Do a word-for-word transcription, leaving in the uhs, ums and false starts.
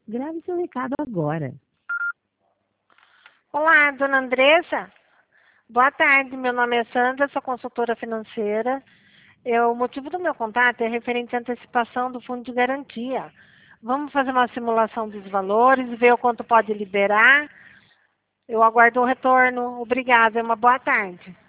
Grave seu recado agora. Olá, dona Andressa. Boa tarde, meu nome é Sandra, sou consultora financeira. Eu, o motivo do meu contato é referente à antecipação do fundo de garantia. Vamos fazer uma simulação dos valores, ver o quanto pode liberar. Eu aguardo o retorno. Obrigada, uma boa tarde.